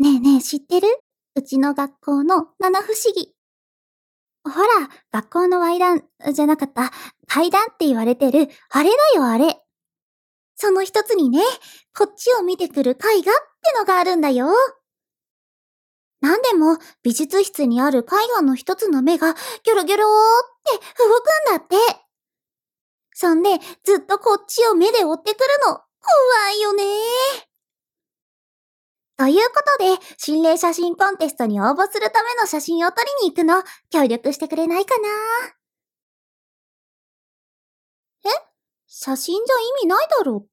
ねえねえ、知ってる？うちの学校の七不思議。ほら、学校の階段、じゃなかった、階段って言われてる、あれだよあれ。その一つにね、こっちを見てくる絵画ってのがあるんだよ。なんでも、美術室にある絵画の一つの目が、ギョロギョローって動くんだって。そんで、ずっとこっちを目で追ってくるの。怖いよね。ということで、心霊写真コンテストに応募するための写真を撮りに行くの、協力してくれないかな？え？写真じゃ意味ないだろうって？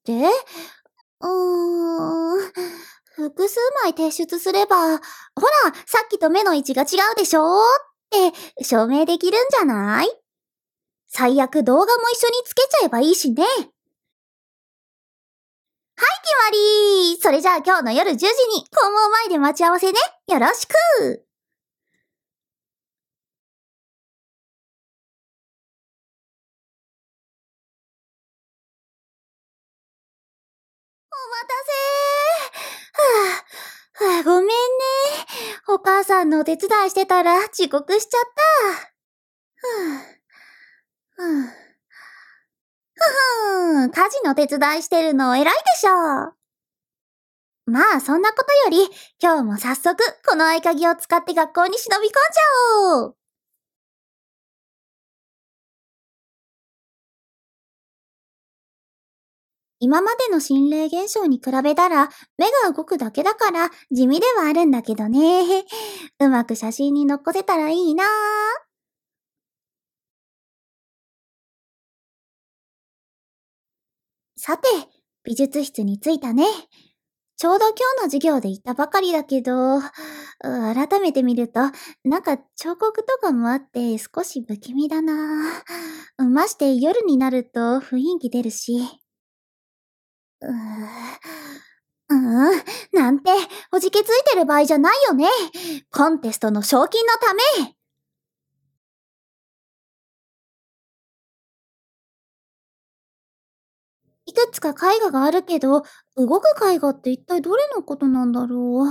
複数枚提出すれば、ほら、さっきと目の位置が違うでしょって証明できるんじゃない？最悪動画も一緒につけちゃえばいいしね。決まり！それじゃあ今日の夜10時に校門前で待ち合わせね。よろしく！お待たせー。ごめんね。お母さんのお手伝いしてたら遅刻しちゃった。家事の手伝いしてるの偉いでしょ。まあ、そんなことより、今日も早速、この合鍵を使って学校に忍び込んじゃおう。今までの心霊現象に比べたら、目が動くだけだから地味ではあるんだけどね。うまく写真に残せたらいいな。さて、美術室に着いたね。ちょうど今日の授業で行ったばかりだけど、改めて見ると、なんか彫刻とかもあって少し不気味だな。まして夜になると雰囲気出るし。うーなんて、おじけついてる場合じゃないよね。コンテストの賞金のため。いくつか絵画があるけど、動く絵画って一体どれのことなんだろ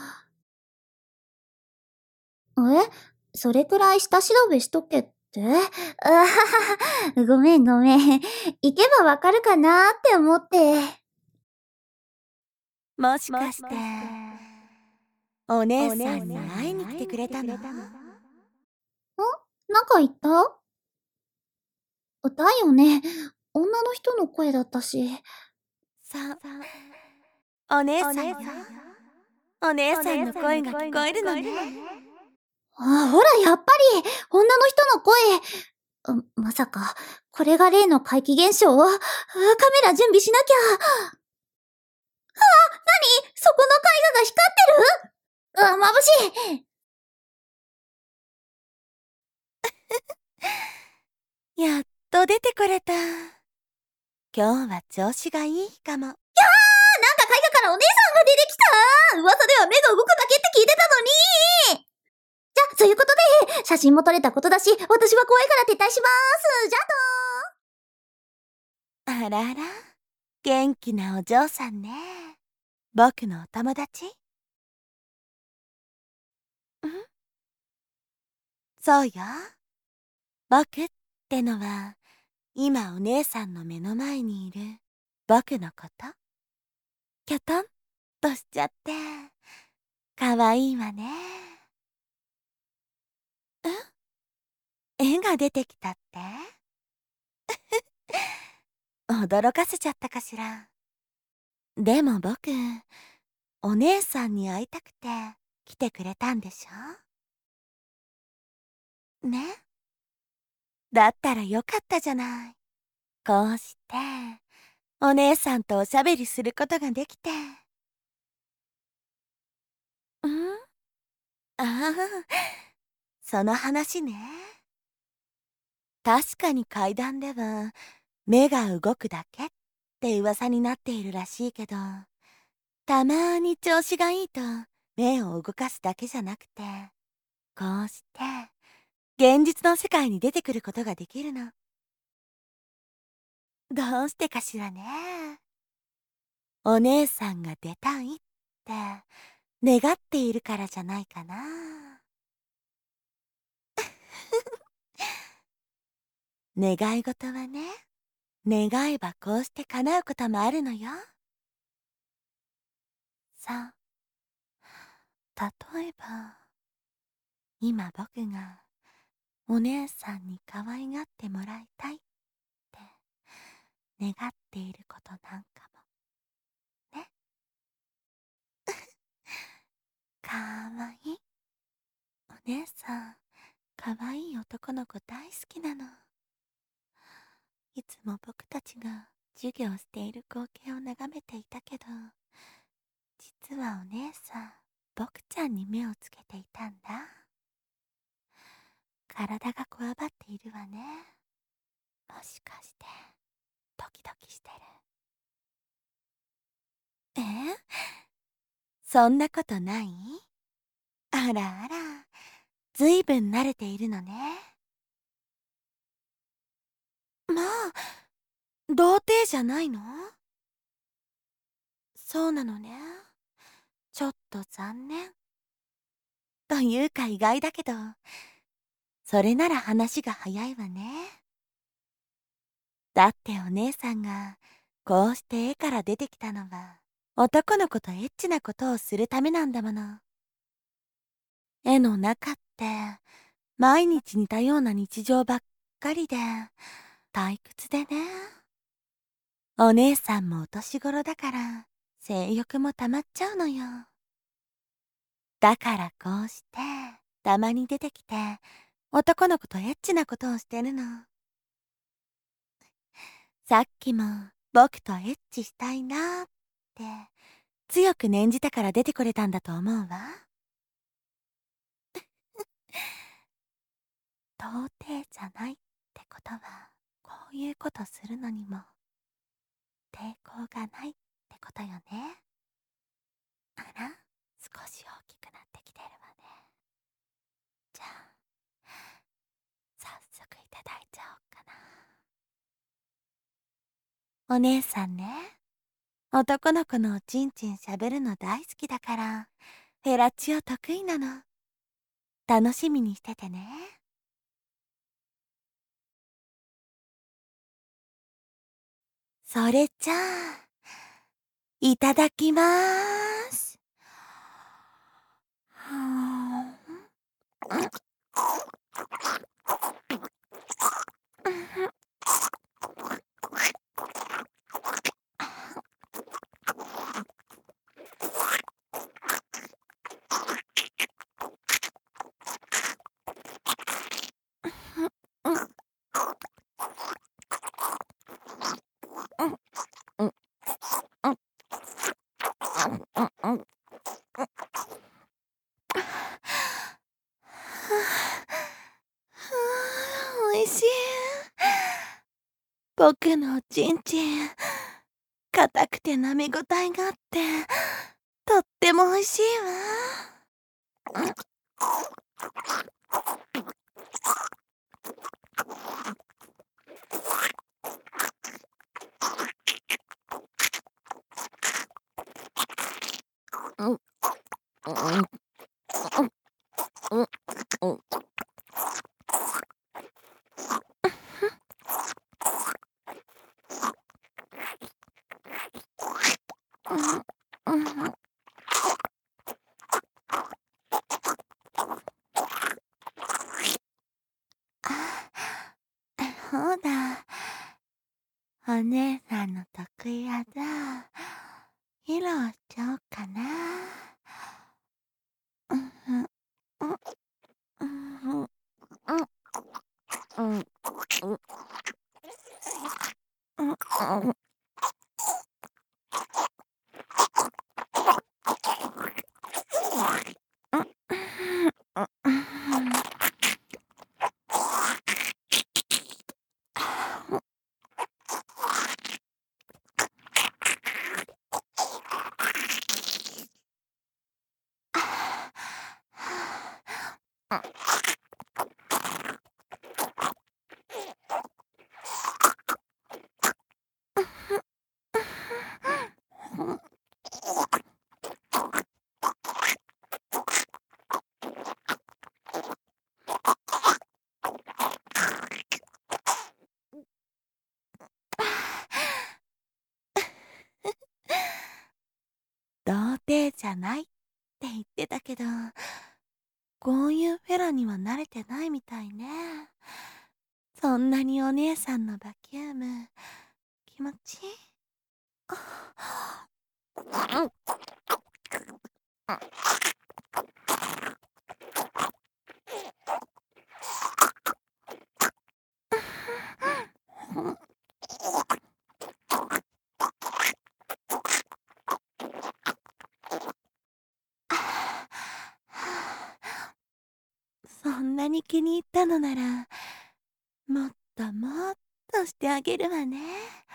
う。それくらい下調べしとけって？ごめんごめん。行けばわかるかなって思って。 もしかして、お姉さんに会いに来てくれたの？ なんか言った？だよね。女の人の声だったし。 そう、お姉さんよ。お姉さんの声が聞こえるのね。 ほら、やっぱり、女の人の声。まさか、これが例の怪奇現象？カメラ準備しなきゃ。そこの絵画が光ってる？眩しい。 やっと出てこれた。今日は調子がいいかも。 なんか絵画からお姉さんが出てきた。噂では目が動くだけって聞いてたのに。じゃ、そういうことで、写真も撮れたことだし、私は怖いから撤退します。じゃあらあら、元気なお嬢さんね。僕のお友達？そうよ。僕ってのは、今お姉さんの目の前にいる僕のこと。キョトンとしちゃって、かわいいわね。絵が出てきたって？驚かせちゃったかしら。でも僕、お姉さんに会いたくて来てくれたんでしょ？ね？だったらよかったじゃない。こうして、お姉さんとおしゃべりすることができて。ああ、その話ね。確かに階段では、目が動くだけって噂になっているらしいけど、たまーに調子がいいと目を動かすだけじゃなくて、こうして現実の世界に出てくることができるの。どうしてかしらね。お姉さんが出たいって願っているからじゃないかな。願い事はね、願えばこうして叶うこともあるのよ。さあ、例えば、今僕がお姉さんに可愛がってもらいたいって願っていることなんかもね。かわいい。お姉さん、かわいい男の子大好きなの。いつも僕たちが授業している光景を眺めていたけど、実はお姉さん、僕ちゃんに目をつけていたんだ。体がこわばっているわね。もしかして、ドキドキしてる。え？そんなことない？あらあら、ずいぶん慣れているのね。まあ、童貞じゃないの？そうなのね。ちょっと残念。というか意外だけど、それなら話が早いわね。だってお姉さんがこうして絵から出てきたのは男の子とエッチなことをするためなんだもの。絵の中って毎日似たような日常ばっかりで退屈でね。お姉さんもお年頃だから性欲も溜まっちゃうのよ。だからこうしてたまに出てきて男の子とエッチなことをしてるの。さっきも僕とエッチしたいなって強く念じたから出てこれたんだと思うわ。到底じゃないってことはこういうことするのにも抵抗がないってことよね。あら、少し大きくなってきてるわね。じゃあ早速いただいちゃおうかな。お姉さんね、男の子のおちんちんしゃべるの大好きだからフェラチオ得意なの。楽しみにしててね。それじゃあいただきまーす。はおいしい。僕のおちんちん、硬くて舐めごたえがあって、とってもおいしいわ。そうだ。お姉さんの得意技、披露しちゃおうかな。 童貞じゃないって言ってたけど、こういうフェラには慣れてないみたいね。そんなにお姉さんのバキューム、気持ちいい？そんなに気に入ったのなら、もっともっとしてあげるわね。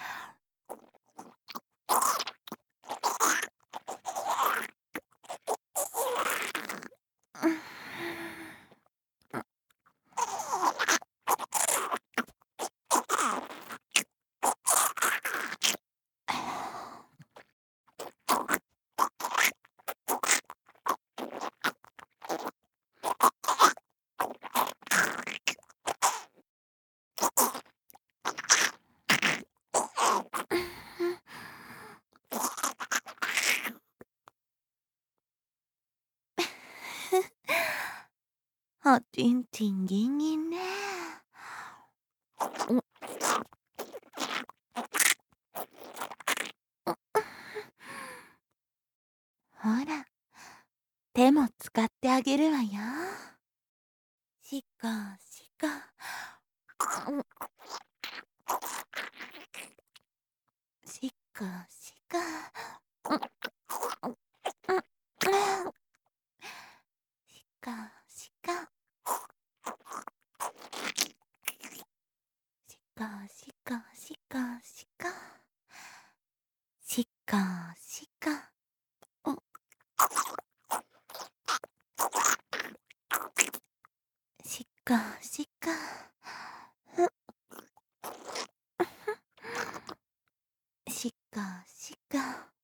おちんちんギンギンね。ほら、手も使ってあげるわよ。しこしこ。しこしこ。しこしこ。しこしこしこしこ。しこしこ。しこしこ。しこしこ。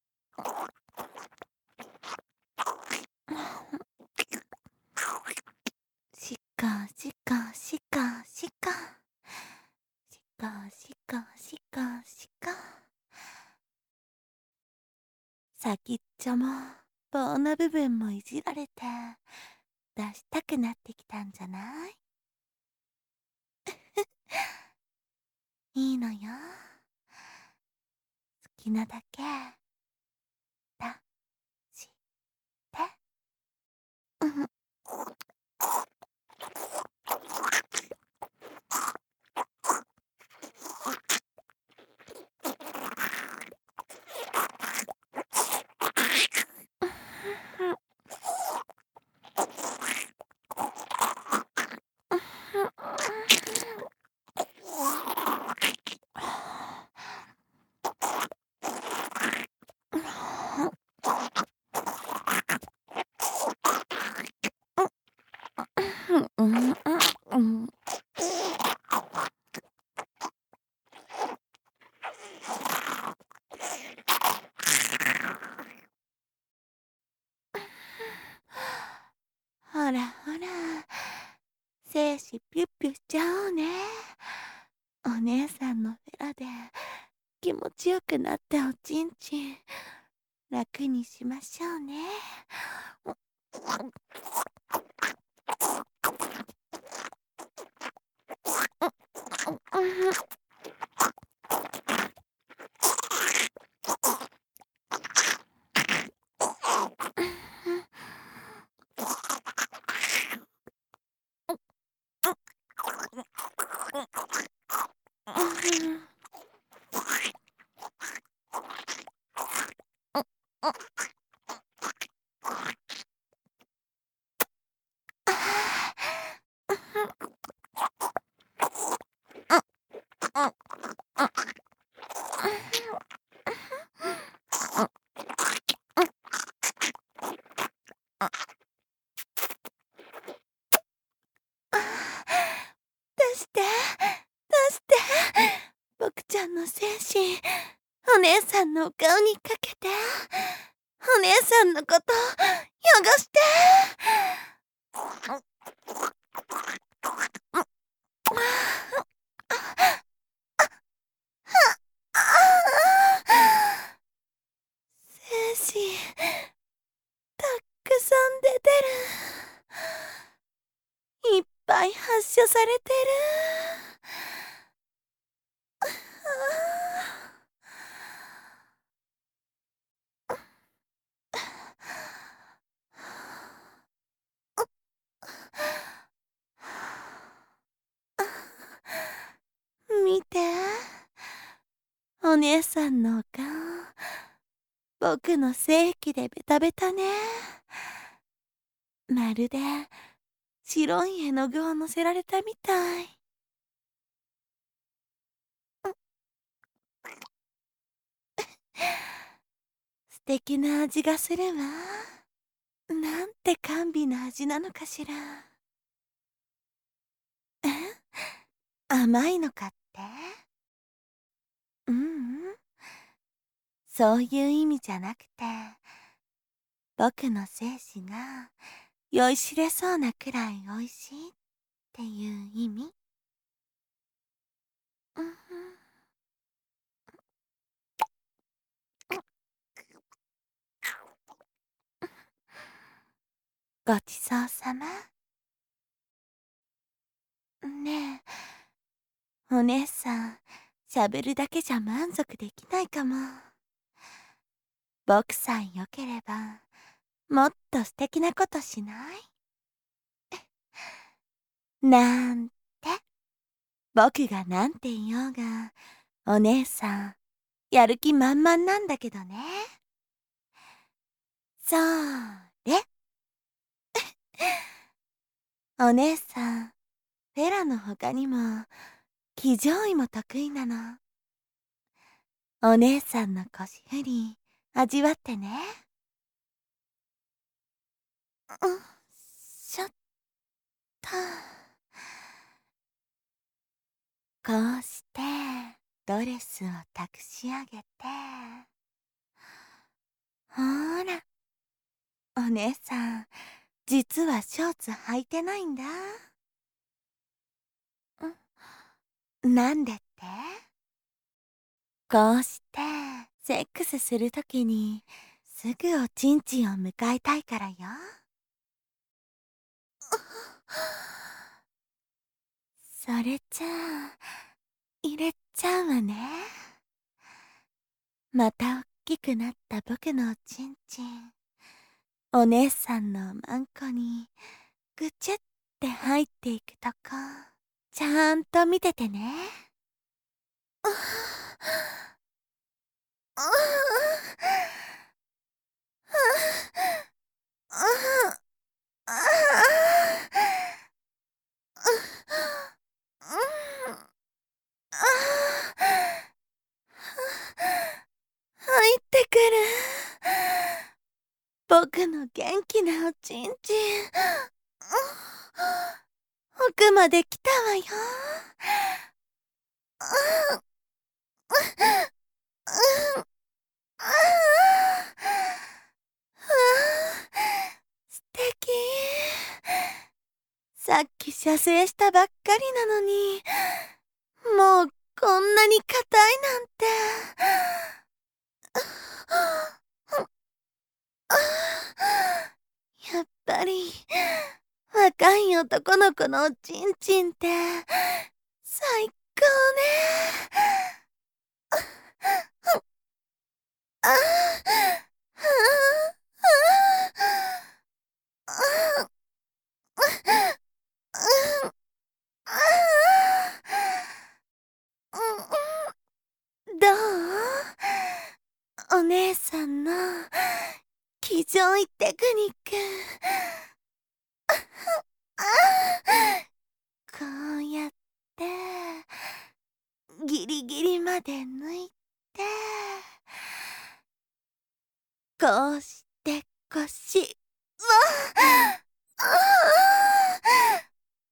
しこしこしこしこ。しこしこしこしこ。先っちょも棒の部分もいじられて出したくなってきたんじゃない？いいのよ。好きなだけ出して。ほらほら、精子ピュッピュしちゃおうね。お姉さんのフェラで気持ちよくなったおちんちん楽にしましょうね。出して出して、僕ちゃんの精子お姉さんのお顔にかけて、お姉さんのこと汚して。精子ぱい発射されてる。見て。お姉さんのお顔。僕の精液でベタベタね。まるで白い絵の具をのせられたみたい。素敵な味がするわ。なんて甘美な味なのかしら。え、甘いのかって？ううん。そういう意味じゃなくて、僕の精子が酔いしれそうなくらい美味しいっていう意味。うん、ごちそうさま。ねえ、お姉さん、しゃべるだけじゃ満足できないかも。僕さえ良ければ、もっと素敵なことしない？なんて。僕がなんて言おうが、お姉さん、やる気満々なんだけどね。それ。お姉さん、フェラの他にも、騎乗位も得意なの。お姉さんの腰振り、味わってね。うん、しょっと。こうして、ドレスを託し上げて。ほーら、お姉さん、実はショーツ履いてないんだ。なんでって？こうして、セックスするときに、すぐおちんちんを迎えたいからよ。それじゃあ、入れちゃうわね。またおっきくなった僕のおちんちん。お姉さんのマンコに、ぐちゅって入っていくとこ、ちゃんと見ててね。入ってくる。僕の元気なおちんちん。奥まで来たわよ。素敵。さっき射精したばっかりなのに、もうこんなに硬いなんて。やっぱり、若い男の子のおちんちんって、最高ね。どう？お姉さんの、騎乗位テクニック。こうやって、ギリギリまで抜いて、こうして腰、わあ、ああ、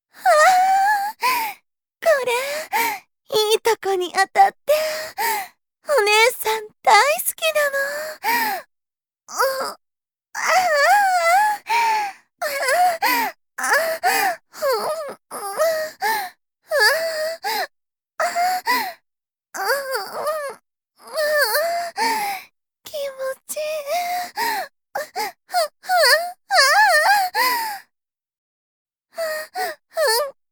これ、いいとこに当たって、お姉さん大好きなの。あ気持ちいい。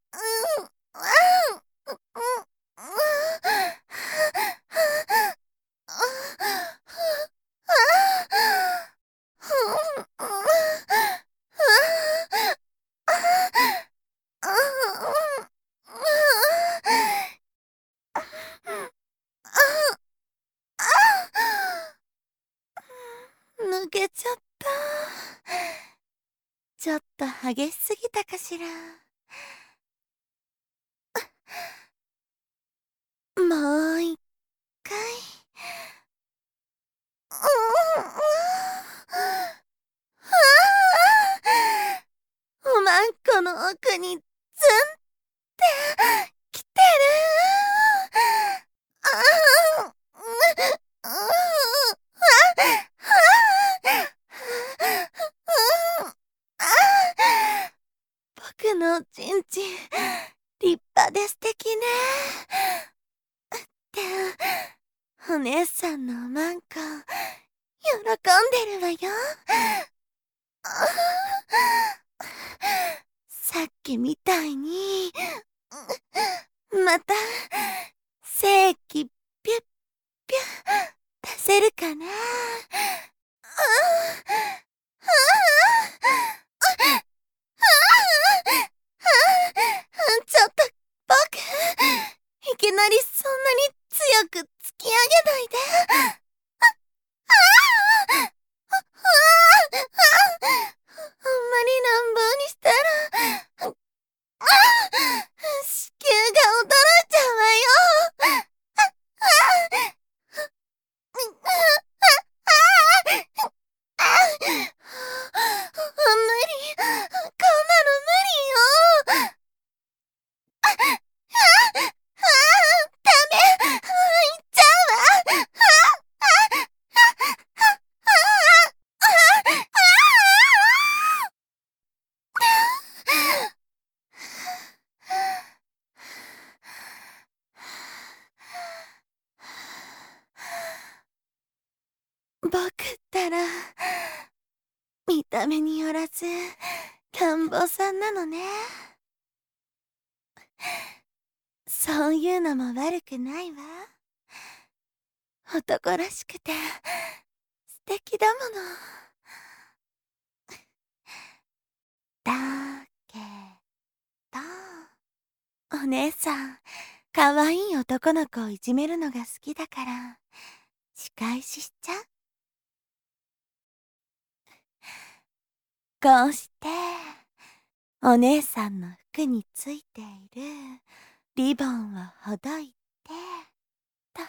ちょっと激しすぎたかしら。もう一回。おまんこの奥にツンって来てる。僕のちんちん立派で素敵ね。ってお姉さんのおまんこ喜んでるわよ。さっきみたいにまた精気ピュッピュッ出せるかな。ちょっと僕、いきなりそんなに強く突き上げないで。あんまり乱暴にしたら、子宮が驚いちゃうわよ。無理。こんなの無理よ。ダメ。行っちゃうわ。僕ったら、見た目によらず、乱暴さんなのね。そういうのも悪くないわ。男らしくて、素敵だもの。だけど、お姉さん、可愛い男の子をいじめるのが好きだから、仕返ししちゃう。こうして、お姉さんの服についているリボンをほどいて、と。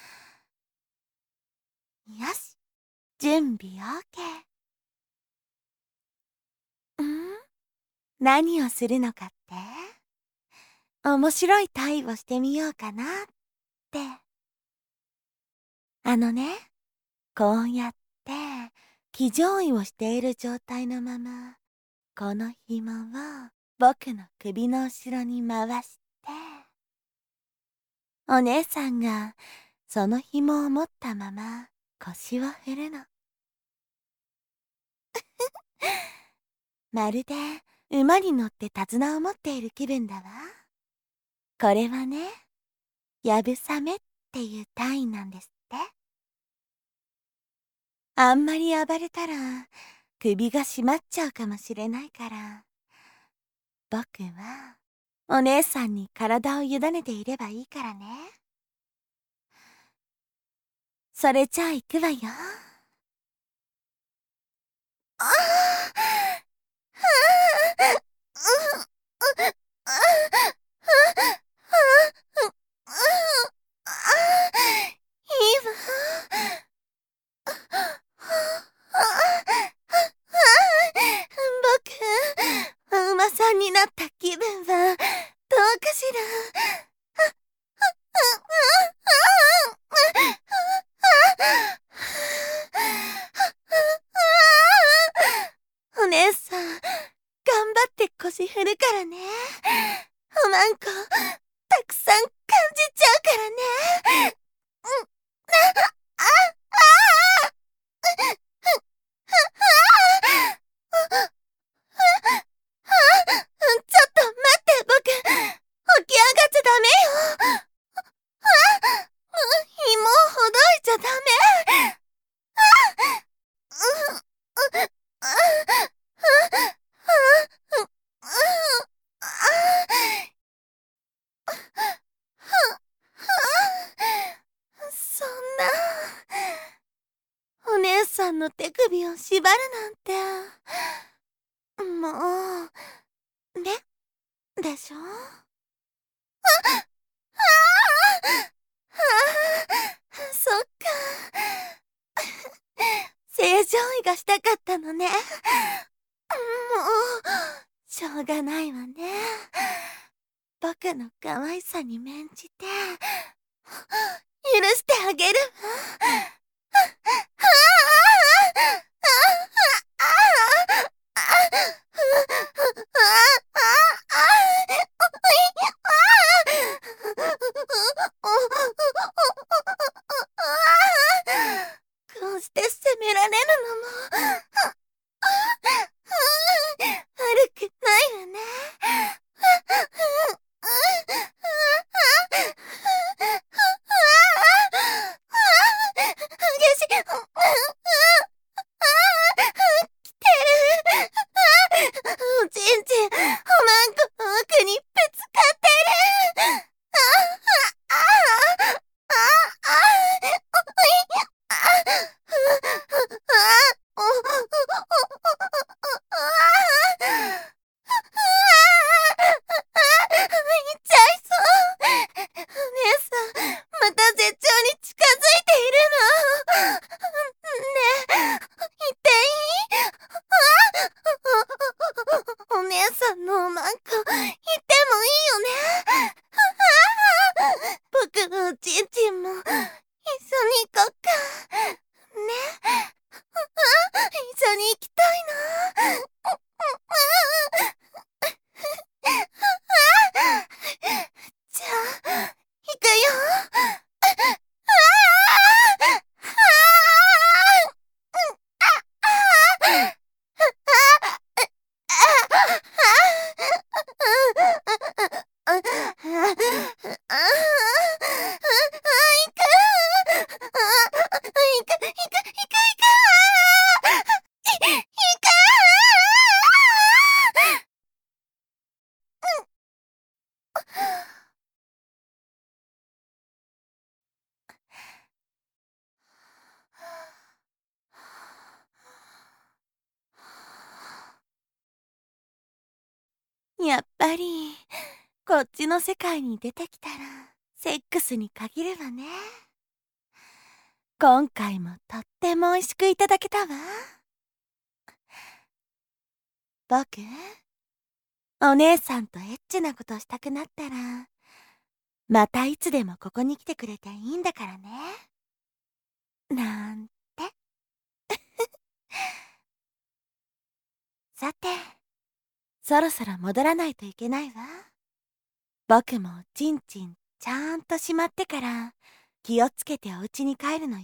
よし、準備 OK。何をするのかって？面白いタイをしてみようかなって。こうやって、騎乗位をしている状態のまま、この紐を僕の首の後ろに回して、お姉さんがその紐を持ったまま腰を振るの。まるで馬に乗って手綱を持っている気分だわ。これはね、やぶさめっていう単位なんですって。あんまり暴れたら首が締まっちゃうかもしれないから、僕はお姉さんに体を委ねていればいいからね。それじゃあ行くわよ。いいわ。僕、馬さんになった気分はどうかしら。お姉さん、頑張って腰振るからね。おまんこ、たくさん感じちゃうからね。ちょっと待って、僕、起き上がっちゃダメよ。紐をほどいちゃダメ。そんな、お姉さんの手首を縛るなんて、もしょ。そっか。正常位がしたかったのね。もう、しょうがないわね。僕の可愛さに免じて、許してあげるわ。こうして責められるのも悪くないわね。激しい。来てる。おちんちん、おまんこの奥にぶつかってる。行っちゃいそう。お姉さん、また絶頂に近づいているの。ねえ、言っていい？お姉さんのおまんこ、言ってもいいよね。僕のおちんちんも、一緒に行こっか。ね。一緒に行きたいな。じゃあ、行くよ。やっぱり、こっちの世界に出てきたら、セックスに限るわね。今回もとっても美味しくいただけたわ。僕、お姉さんとエッチなことしたくなったら、またいつでもここに来てくれていいんだからね。なんて。さて、そろそろ戻らないといけないわ。僕もちんちんちゃんとしまってから気をつけてお家に帰るのよ。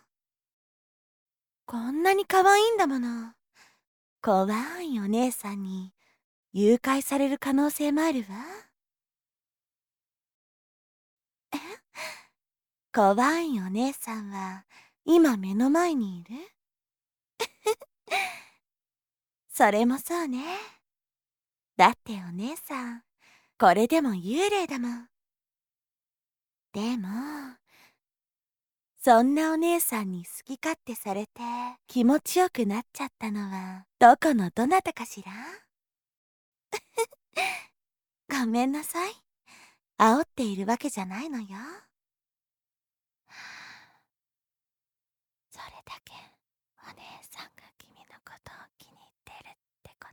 こんなに可愛いんだもの。怖いお姉さんに誘拐される可能性もあるわ。怖いお姉さんは今目の前にいる？それもそうね。だってお姉さん、これでも幽霊だもん。でも、そんなお姉さんに好き勝手されて気持ちよくなっちゃったのはどこのどなたかしら？ごめんなさい。煽っているわけじゃないのよ。それだけお姉さんが君のことを気に入ってるってこと。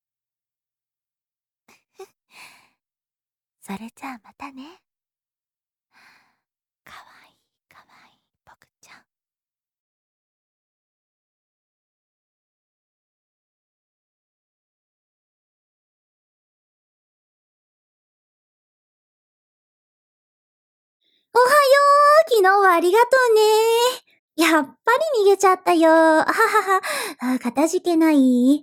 それじゃあまたね。かわいいかわいい僕ちゃん。 おはよう。昨日はありがとうね。やっぱり逃げちゃったよ。ははは。かたじけない。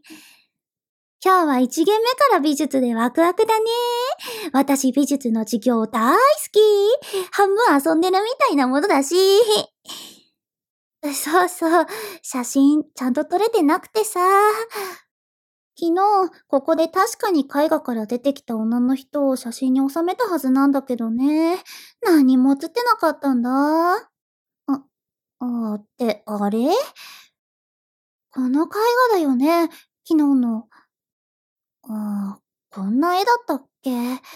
今日は1限目から美術でワクワクだね。私美術の授業大好き。半分遊んでるみたいなものだし。そうそう。写真ちゃんと撮れてなくてさ。昨日、ここで確かに絵画から出てきた女の人を写真に収めたはずなんだけどね。何も写ってなかったんだ。ってあれ？この絵画だよね。昨日の。 こんな絵だったっけ？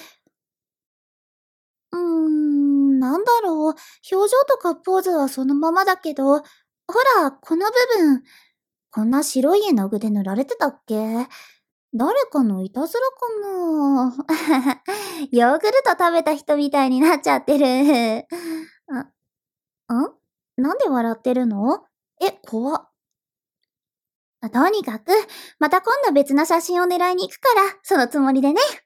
なんだろう。表情とかポーズはそのままだけど、ほら、この部分。こんな白い絵の具で塗られてたっけ？誰かのいたずらかな？ヨーグルト食べた人みたいになっちゃってる。なんで笑ってるの？怖っ。とにかく、また今度別な写真を狙いに行くから、そのつもりでね。